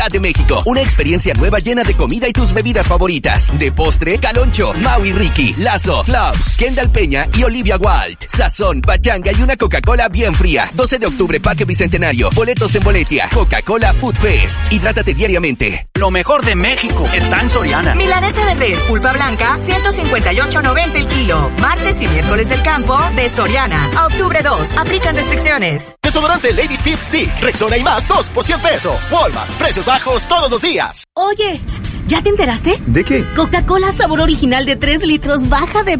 de México. Una experiencia nueva llena de comida y tus bebidas favoritas. De postre, Caloncho, Maui Ricky, Lazo, Flaus, Kendall Peña y Olivia Wilde. Sazón, pachanga y una Coca-Cola bien fría. 12 de octubre, Parque Bicentenario. Boletos en Boletia. Coca-Cola Food Fest. Hidrátate diariamente. Lo mejor de México está en Soriana. Milanesa de res, pulpa blanca, 158.90 el kilo. Martes y miércoles del campo de Soriana. A octubre 2. Aplican restricciones. Desodorante Lady Tip Stick. Rexona y más, 2 por 100 pesos. Walmart. Precios bajos todos los días. Oye, ¿ya te enteraste? ¿De qué? Coca-Cola sabor original de 3 litros baja de